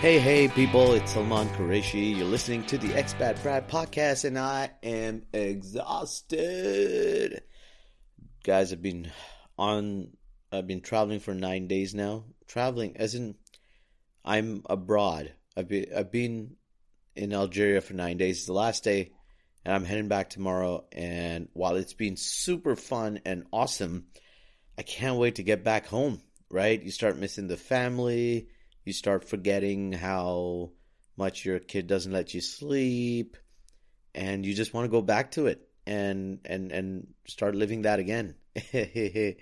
Hey, people, it's Salman Qureshi. You're listening to the Expat Brad podcast, and I am exhausted. Guys, I've been traveling for 9 days now. Traveling, as in, I'm abroad. I've been in Algeria for 9 days. It's the last day, and I'm heading back tomorrow. And while it's been super fun and awesome, I can't wait to get back home, right? You start missing the family. You start forgetting how much your kid doesn't let you sleep, and you just want to go back to it and start living that again. I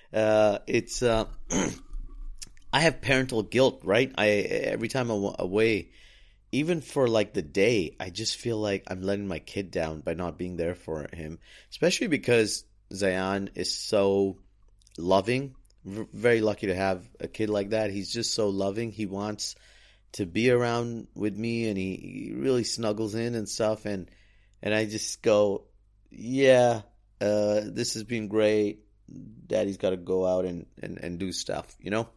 have parental guilt, right? Every time I'm away, even for like the day, I just feel like I'm letting my kid down by not being there for him, especially because Zayan is so loving. Very lucky to have a kid like that. He's just so loving. He wants to be around with me, and he really snuggles in and stuff. And I just go, yeah, this has been great. Daddy's got to go out and do stuff, you know?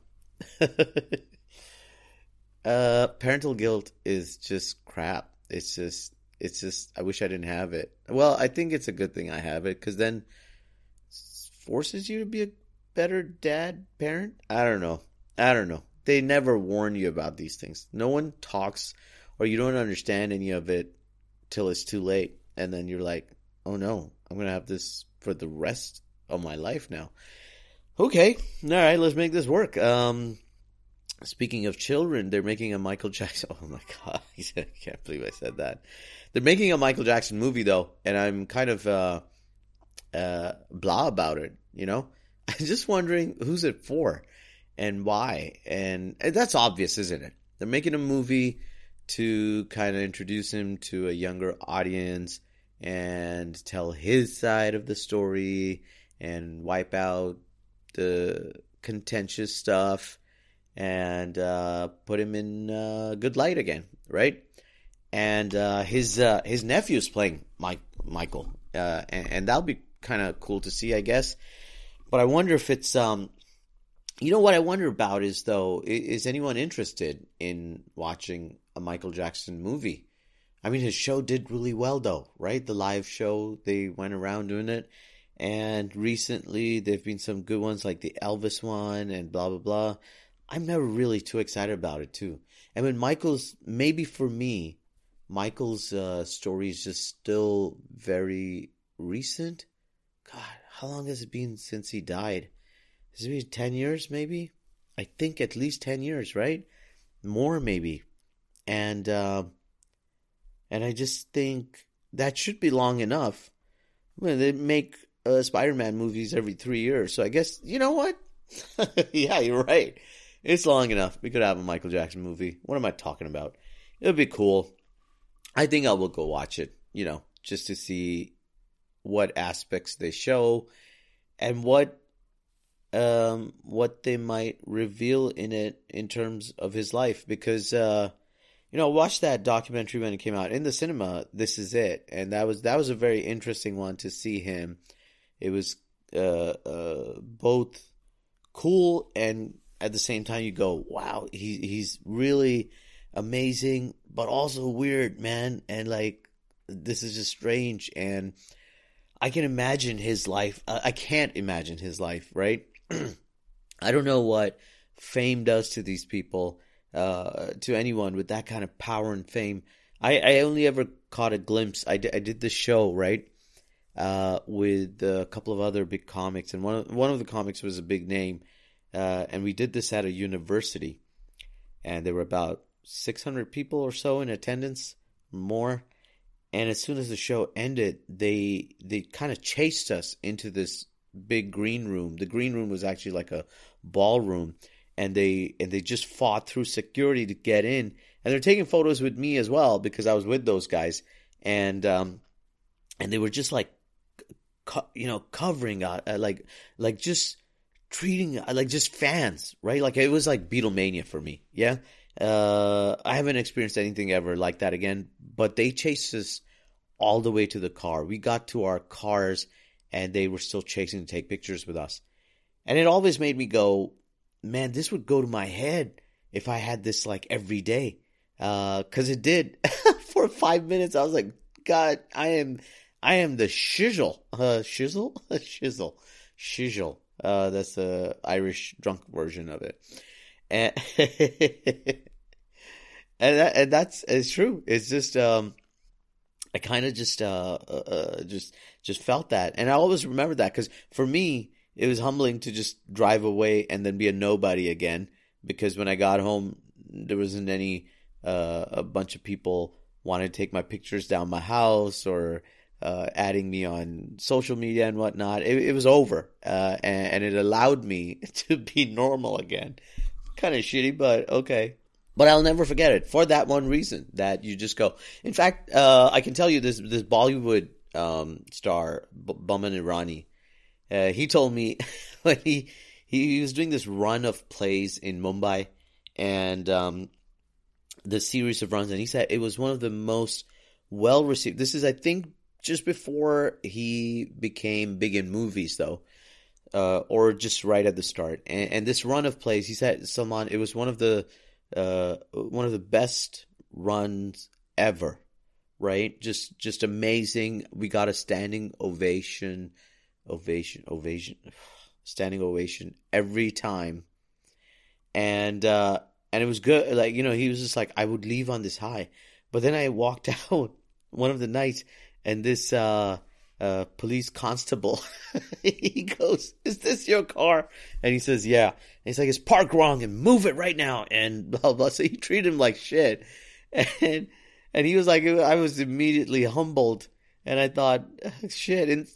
Parental guilt is just crap. It's just, I wish I didn't have it. Well, I think it's a good thing I have it, because then it forces you to be a better dad, parent? I don't know. They never warn you about these things. No one talks, or you don't understand any of it till it's too late. And then you're like, oh no, I'm going to have this for the rest of my life now. Okay. All right, let's make this work. Speaking of children, they're making a Michael Jackson. Oh my God. I can't believe I said that. They're making a Michael Jackson movie though. And I'm kind of blah about it, you know? I'm just wondering, who's it for and why? And that's obvious, isn't it? They're making a movie to kind of introduce him to a younger audience and tell his side of the story and wipe out the contentious stuff and put him in good light again, right? And his nephew's playing Michael, and that'll be kind of cool to see, I guess. But I wonder if it's, you know what I wonder about is, though, is anyone interested in watching a Michael Jackson movie? I mean, his show did really well, though, right? The live show, they went around doing it. And recently, there have been some good ones like the Elvis one and blah, blah, blah. I'm never really too excited about it, too. And when maybe for me, Michael's story is just still very recent. God, how long has it been since he died? Has it been 10 years, maybe? I think at least 10 years, right? More, maybe. And I just think that should be long enough. Well, they make Spider-Man movies every 3 years, so I guess, you know what? Yeah, you're right. It's long enough. We could have a Michael Jackson movie. What am I talking about? It would be cool. I think I will go watch it, you know, just to see what aspects they show and what they might reveal in it in terms of his life, because you know, watch that documentary when it came out in the cinema, This Is It, and that was a very interesting one to see him. It was both cool and at the same time you go, wow, he's really amazing, but also weird, man, and like this is just strange. And I can imagine his life. I can't imagine his life, right? I don't know what fame does to these people, to anyone with that kind of power and fame. I only ever caught a glimpse. I did this show, right, with a couple of other big comics, and one of the comics was a big name, and we did this at a university, and there were about 600 people or so in attendance, more. And as soon as the show ended, they kind of chased us into this big green room. The green room was actually like a ballroom, and they just fought through security to get in. And they're taking photos with me as well because I was with those guys, and they were just like, covering like just treating like just fans, right? Like it was like Beatlemania for me, yeah. I haven't experienced anything ever like that again, but they chased us all the way to the car. We got to our cars and they were still chasing to take pictures with us. And it always made me go, man, this would go to my head if I had this like every day. Cause it did. For 5 minutes, I was like, God, I am the shizzle. Shizzle? Shizzle. That's the Irish drunk version of it. And, and that's, it's true. It's just, I kind of just felt that. And I always remember that because for me, it was humbling to just drive away and then be a nobody again. Because when I got home, there wasn't any, a bunch of people wanting to take my pictures down my house or adding me on social media and whatnot. It was over. And it allowed me to be normal again. Kind of shitty, but okay. But I'll never forget it for that one reason that you just go. In fact, I can tell you this Bollywood star, Boman Irani, he told me when he was doing this run of plays in Mumbai and the series of runs, and he said it was one of the most well received. This is, I think, just before he became big in movies, though, or just right at the start. And this run of plays, he said, Salman, it was one of the best runs ever, right? Just amazing. We got a standing ovation standing ovation every time. And it was good. Like, he was just like, I would leave on this high. But then I walked out one of the nights and this police constable, he goes, is this your car? And he says, yeah. And he's like, it's parked wrong and move it right now. And blah, blah. So he treated him like shit. And he was like, I was immediately humbled. And I thought, shit. And,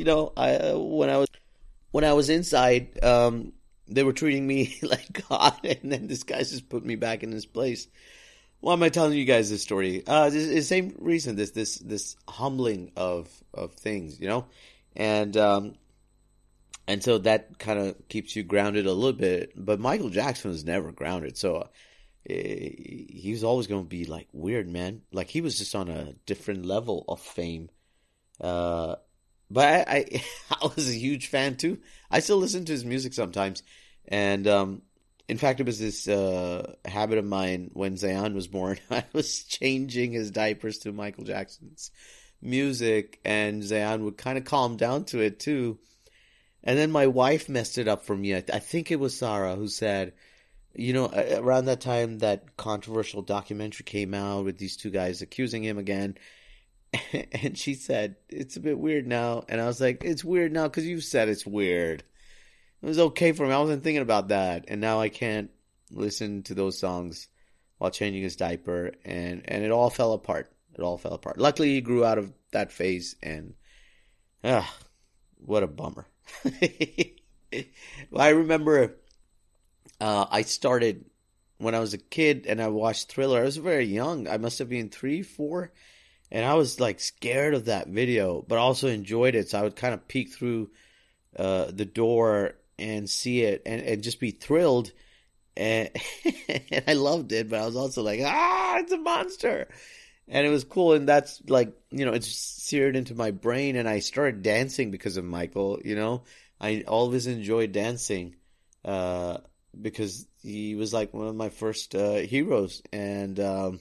when I was inside, they were treating me like God. And then this guy just put me back in his place. Why am I telling you guys this story? This is the same reason, this humbling of things, and so that kind of keeps you grounded a little bit. But Michael Jackson was never grounded, so he was always going to be like weird, man. Like he was just on a different level of fame. But I was a huge fan too. I still listen to his music sometimes, and in fact, it was this habit of mine when Zayan was born. I was changing his diapers to Michael Jackson's music, and Zayan would kind of calm down to it too. And then my wife messed it up for me. I think it was Sarah who said, around that time that controversial documentary came out with these two guys accusing him again. And she said, it's a bit weird now. And I was like, it's weird now because you said it's weird. It was okay for me. I wasn't thinking about that. And now I can't listen to those songs while changing his diaper. And it all fell apart. Luckily, he grew out of that phase. And, what a bummer. I remember I started when I was a kid and I watched Thriller. I was very young. I must have been 3, 4. And I was like scared of that video, but also enjoyed it. So I would kind of peek through the door and see it and just be thrilled. And, and I loved it, but I was also like, it's a monster. And it was cool. And that's like, it's seared into my brain. And I started dancing because of Michael, I always enjoyed dancing because he was like one of my first heroes. And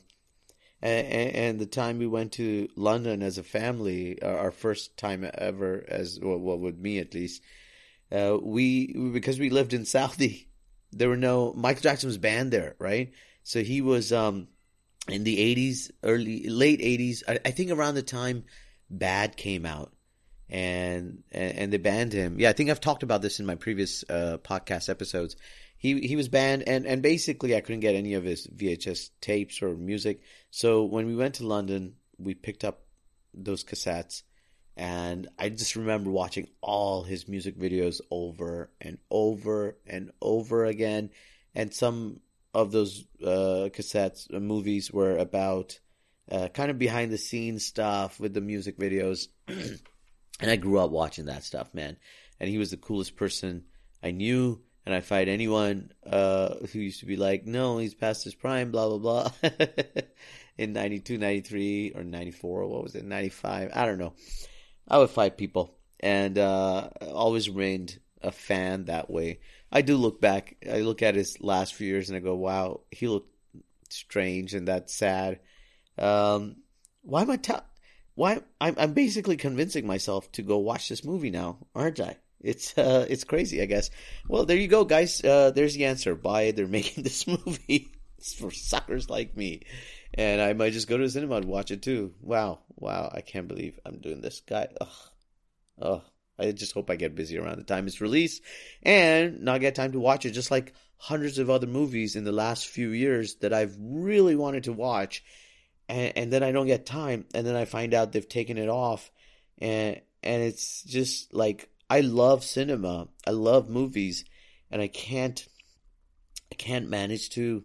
the time we went to London as a family, our first time ever, with me at least, because we lived in Saudi, there were no, Michael Jackson was banned there, right? So he was in the 80s, late 80s, I think around the time Bad came out, and they banned him. Yeah, I think I've talked about this in my previous podcast episodes. He was banned, and basically I couldn't get any of his VHS tapes or music. So when we went to London, we picked up those cassettes, and I just remember watching all his music videos over and over and over again. And some of those cassettes, movies were about kind of behind the scenes stuff with the music videos. And I grew up watching that stuff, man. And he was the coolest person I knew. And I fight anyone who used to be like, no, he's past his prime, blah, blah, blah. In 92, 93, or 94, what was it, 95? I don't know. I would fight people. And always remained a fan that way. I do look back. I look at his last few years and I go, wow, he looked strange and that's sad. Why am I why I'm basically convincing myself to go watch this movie now, aren't I? It's crazy, I guess. Well, there you go, guys. There's the answer. Why they're making this movie. It's for suckers like me. And I might just go to the cinema and watch it too. Wow. I can't believe I'm doing this, guy. Ugh. I just hope I get busy around the time it's released and not get time to watch it, just like hundreds of other movies in the last few years that I've really wanted to watch, and then I don't get time, and then I find out they've taken it off, and it's just like, I love cinema, I love movies, and I can't manage to,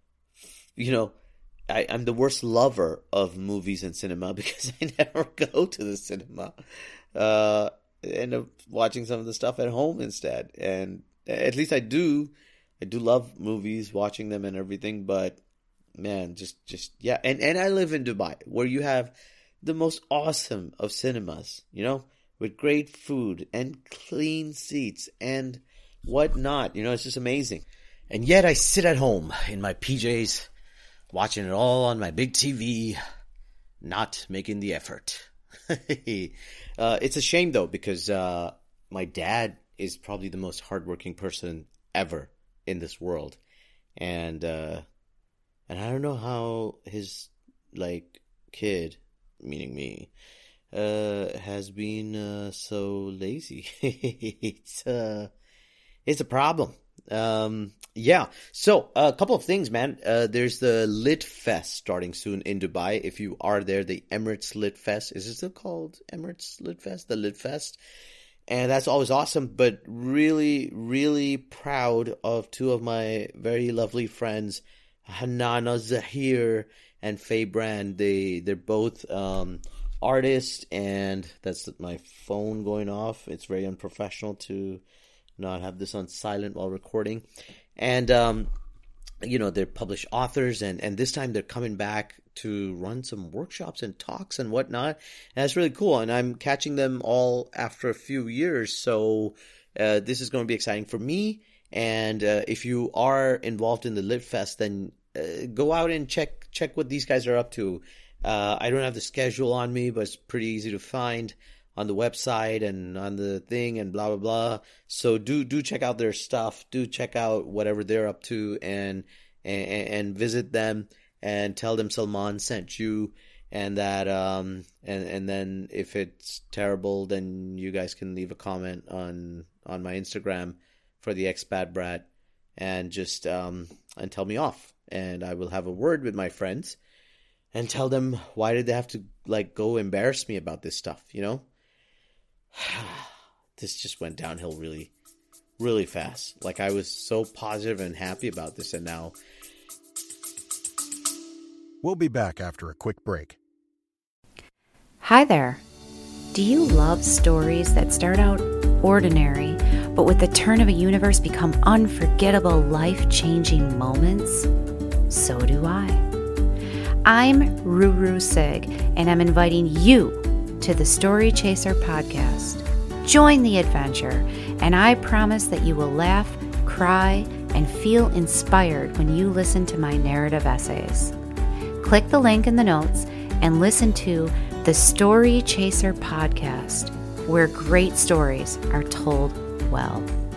I'm the worst lover of movies and cinema because I never go to the cinema. End up watching some of the stuff at home instead, and at least I do love movies, watching them and everything, but man, just yeah. And I live in Dubai, where you have the most awesome of cinemas, with great food and clean seats and whatnot. It's just amazing. And yet I sit at home in my PJs watching it all on my big TV, not making the effort. It's a shame though, because my dad is probably the most hardworking person ever in this world, and I don't know how his kid, meaning me, has been so lazy. It's a problem. Yeah. So a couple of things, man. There's the Lit Fest starting soon in Dubai. If you are there, the Emirates Lit Fest. Is it still called Emirates Lit Fest? The Lit Fest. And that's always awesome, but really, really proud of two of my very lovely friends, Hanana Zahir and Faye Brand. They're both artists, and that's my phone going off. It's very unprofessional to not have this on silent while recording. And they're published authors, and this time they're coming back to run some workshops and talks and whatnot, and that's really cool. And I'm catching them all after a few years, so this is going to be exciting for me. And if you are involved in the Lit Fest, then go out and check what these guys are up to. I don't have the schedule on me, but it's pretty easy to find on the website and on the thing and blah, blah, blah. So do check out their stuff. Do check out whatever they're up to, and visit them and tell them Salman sent you, and that, and then if it's terrible, then you guys can leave a comment on my Instagram for the Expat Brat, and just, and tell me off, and I will have a word with my friends and tell them, why did they have to go embarrass me about this stuff, This just went downhill really, really fast. I was so positive and happy about this, and now. We'll be back after a quick break. Hi there. Do you love stories that start out ordinary, but with the turn of a universe become unforgettable, life-changing moments? So do I. I'm Ruru Sig, and I'm inviting you to the Story Chaser podcast. Join the adventure, and I promise that you will laugh, cry, and feel inspired when you listen to my narrative essays. Click the link in the notes and listen to the Story Chaser podcast, where great stories are told well.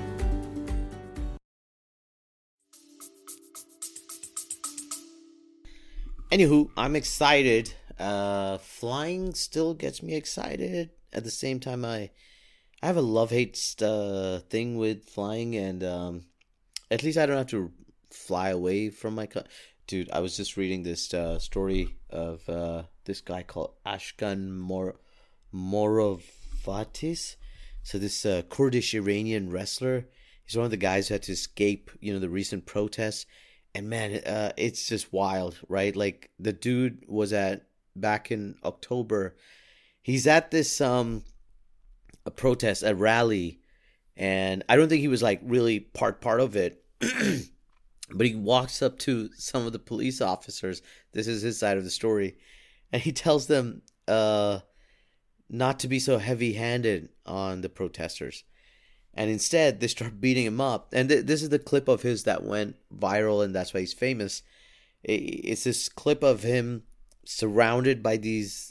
Anywho, I'm excited. Flying still gets me excited. At the same time, I have a love-hate thing with flying, and at least I don't have to fly away from my Dude, I was just reading this story of this guy called Ashkan Morovatis. So this Kurdish Iranian wrestler, he's one of the guys who had to escape, the recent protests. And man, it's just wild, right? The dude was back in October, he's at this a protest, a rally, and I don't think he was really part of it. But he walks up to some of the police officers. This is his side of the story. And he tells them not to be so heavy-handed on the protesters. And instead, they start beating him up. And this is the clip of his that went viral, and that's why he's famous. It's this clip of him surrounded by these,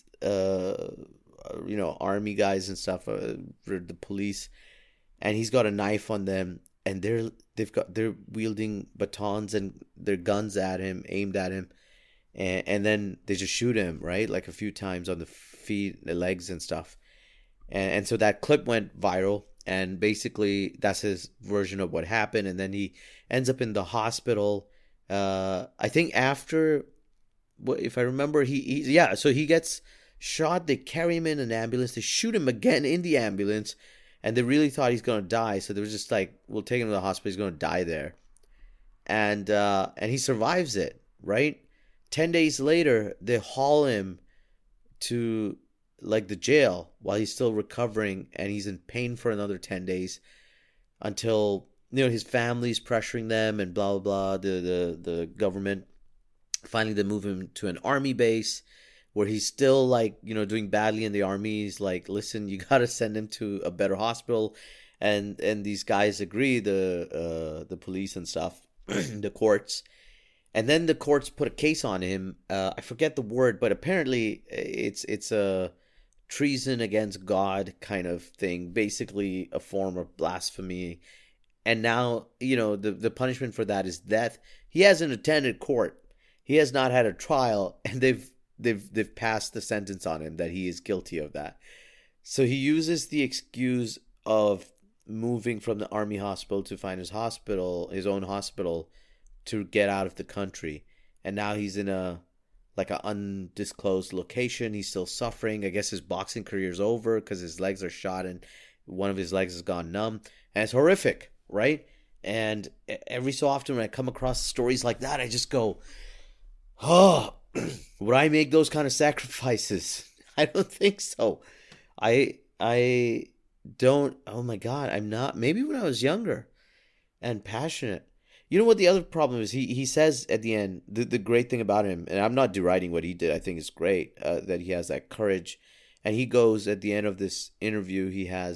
army guys and stuff, the police, and he's got a knife on them, and they're wielding batons and their guns at him, aimed at him, and then they just shoot him, right, like a few times on the feet, the legs, and stuff, and so that clip went viral. And basically, that's his version of what happened. And then he ends up in the hospital. I think after, if I remember, so he gets shot. They carry him in an ambulance. They shoot him again in the ambulance. And they really thought he's going to die. So they were just like, we'll take him to the hospital. He's going to die there. And he survives it, right? 10 days later, they haul him to like the jail while he's still recovering, and he's in pain for another 10 days until his family's pressuring them and blah blah blah. The government finally, they move him to an army base where he's still like doing badly in the army. He's like, listen, you gotta send him to a better hospital, and these guys agree, the police and stuff, the courts. And then the courts put a case on him. I forget the word, but apparently it's a treason against God kind of thing, basically a form of blasphemy. And now, the punishment for that is death. He hasn't attended court. He has not had a trial, and they've passed the sentence on him that he is guilty of that. So he uses the excuse of moving from the army hospital to find his own hospital, to get out of the country. And now he's in an undisclosed location. He's still suffering. I guess his boxing career is over because his legs are shot and one of his legs has gone numb. And it's horrific, right? And every so often when I come across stories like that, I just go, oh, would I make those kind of sacrifices? I don't think so. I don't. Oh my God, I'm not. Maybe when I was younger and passionate. You know what the other problem is? He says at the end, the great thing about him, and I'm not deriding what he did, I think it's great that he has that courage. And he goes at the end of this interview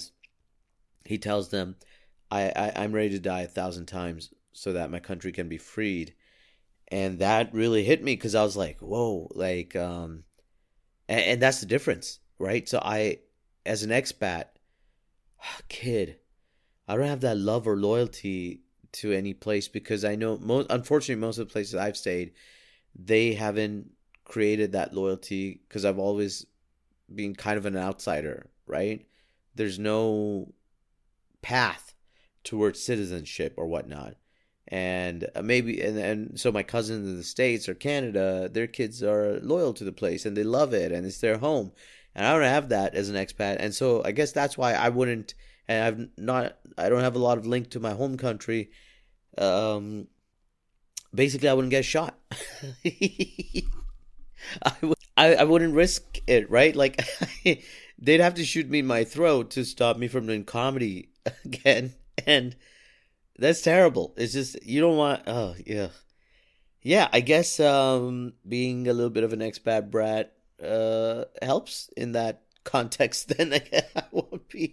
he tells them, I'm ready to die 1,000 times so that my country can be freed. And that really hit me because I was like, whoa, like, and that's the difference, right? So as an expat kid, I don't have that love or loyalty to any place because I know unfortunately most of the places I've stayed, they haven't created that loyalty because I've always been kind of an outsider, right? There's no path towards citizenship or whatnot. And maybe and so my cousins in the States or Canada, their kids are loyal to the place and they love it and it's their home. And I don't have that as an expat. And so I guess that's why I wouldn't, and I don't have a lot of link to my home country. Basically, I wouldn't get shot. I wouldn't risk it, right? Like, they'd have to shoot me in my throat to stop me from doing comedy again. And that's terrible. It's just, you don't want, oh, yeah. Yeah, I guess being a little bit of an expat brat helps in that context. Then I won't be.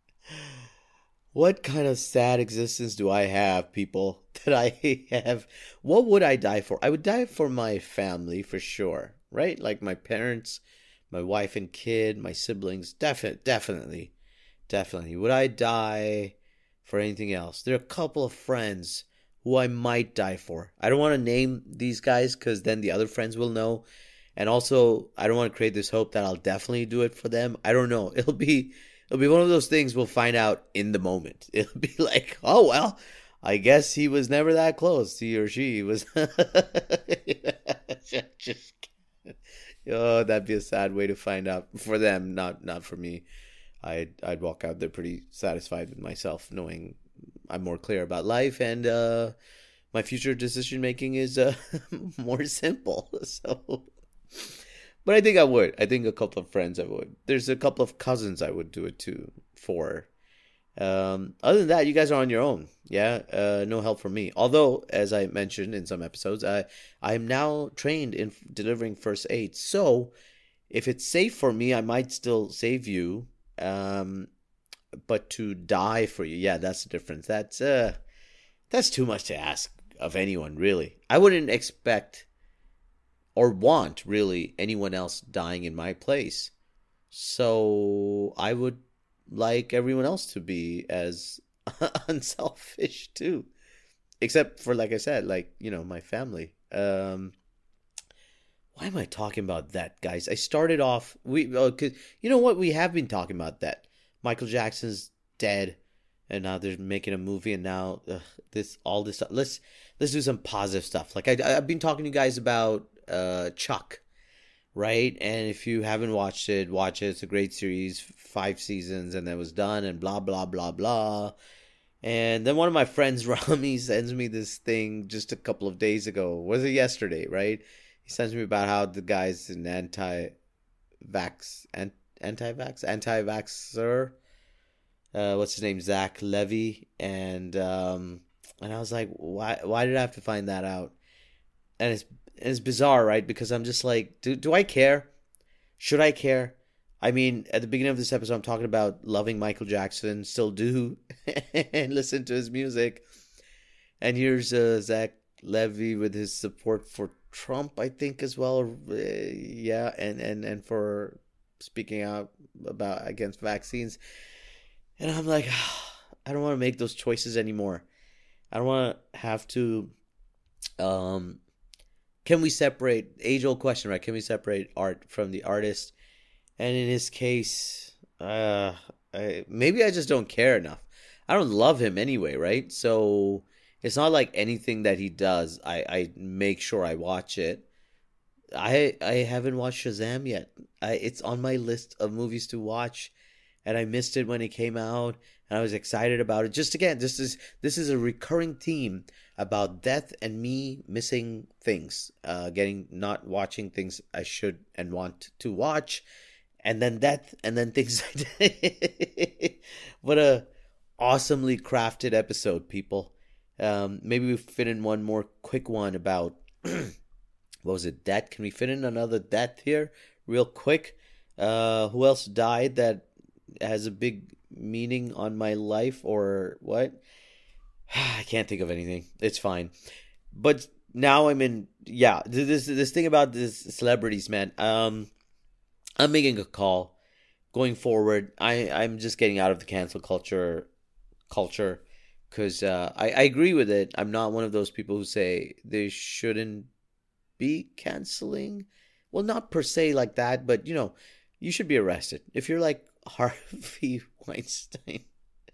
What kind of sad existence do I have, people, that I have? What would I die for? I would die for my family, for sure, right? Like my parents, my wife and kid, my siblings, definitely. Would I die for anything else? There are a couple of friends who I might die for. I don't want to name these guys because then the other friends will know. And also, I don't want to create this hope that I'll definitely do it for them. I don't know. It'll be one of those things we'll find out in the moment. It'll be like, oh, well, I guess he was never that close. He or she was. Oh, that'd be a sad way to find out for them, not for me. I'd walk out there pretty satisfied with myself, knowing I'm more clear about life and my future decision making is more simple. So. But I think I would. I think a couple of friends I would. There's a couple of cousins I would do it to for. Other than that, you guys are on your own. Yeah, no help from me. Although, as I mentioned in some episodes, I'm now trained in delivering first aid. So, if it's safe for me, I might still save you. but to die for you, yeah, that's the difference. That's too much to ask of anyone, really. I wouldn't expect or want, really, anyone else dying in my place. So I would like everyone else to be as unselfish too. Except for, like I said, like, my family. Why am I talking about that, guys? I started off, cause you know what? We have been talking about that. Michael Jackson's dead, and now they're making a movie, and now all this stuff. Let's do some positive stuff. Like I've been talking to you guys about Chuck, right? And if you haven't watched it, watch it. It's a great series, 5 seasons, and then it was done, and blah blah blah blah. And then one of my friends, Rami, sends me this thing just a couple of days ago. Was it yesterday, right? He sends me about how the guy's an anti-vaxxer. What's his name? Zach Levy. And I was like, why did I have to find that out? And it's bizarre, right? Because I'm just like, do I care? Should I care? I mean, at the beginning of this episode, I'm talking about loving Michael Jackson, still do, and listen to his music. And here's Zach Levy with his support for Trump, I think, as well. Yeah, and for speaking out against vaccines. And I'm like, I don't want to make those choices anymore. I don't want to have to. Can we separate, age-old question, right? Can we separate art from the artist? And in his case, maybe I just don't care enough. I don't love him anyway, right? So it's not like anything that he does, I make sure I watch it. I haven't watched Shazam yet. It's on my list of movies to watch, and I missed it when it came out, and I was excited about it. Just again, this is a recurring theme about death and me missing things, not watching things I should and want to watch, and then death, and then things I did. What a awesomely crafted episode, people. Maybe we fit in one more quick one about what was it, death? Can we fit in another death here real quick? Who else died that has a big meaning on my life, or what? I can't think of anything. It's fine. But now I'm in, this thing about this celebrities, man. I'm making a call going forward. I'm just getting out of the cancel culture because I agree with it. I'm not one of those people who say they shouldn't be canceling. Well, not per se like that, but you should be arrested. If you're like Harvey Weinstein.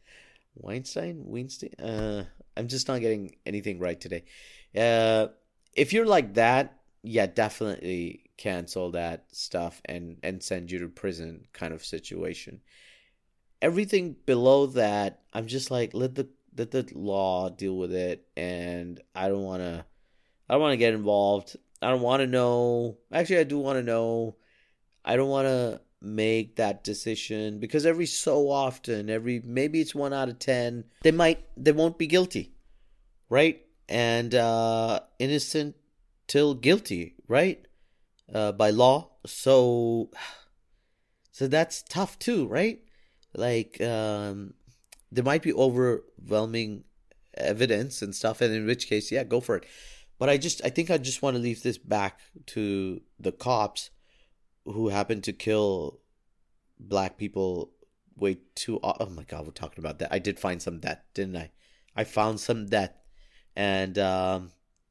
I'm just not getting anything right today. If you're like that, yeah, definitely cancel that stuff and send you to prison kind of situation. Everything below that, I'm just like, let the law deal with it, and I don't want to get involved. I don't want to know. Actually, I do want to know. I don't want to make that decision, because every so often, maybe it's 1 out of 10, they won't be guilty, right? And innocent till guilty, right? By law. So that's tough too, right? Like there might be overwhelming evidence and stuff, and in which case, yeah, go for it. But I think I just want to leave this back to the cops who happened to kill black people way too. Oh my God, we're talking about that. I did find some death, didn't I? I found some death, and and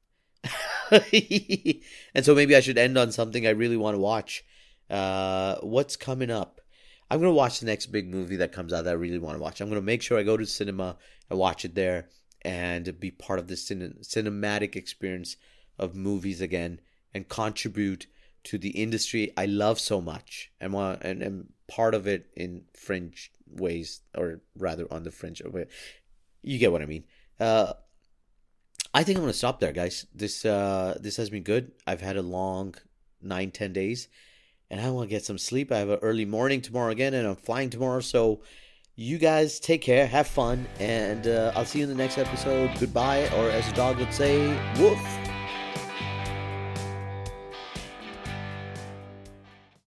so maybe I should end on something I really want to watch. What's coming up? I'm gonna watch the next big movie that comes out that I really want to watch. I'm gonna make sure I go to cinema and watch it there, and be part of the cinematic experience of movies again, and contribute to the industry I love so much, and part of it in fringe ways, or rather on the fringe way. You get what I mean. I think I'm gonna stop there, guys. This has been good. I've had a long 9-10 days, and I want to get some sleep. I have an early morning tomorrow again, and I'm flying tomorrow. So you guys take care, have fun, and I'll see you in the next episode. Goodbye, or as a dog would say, woof.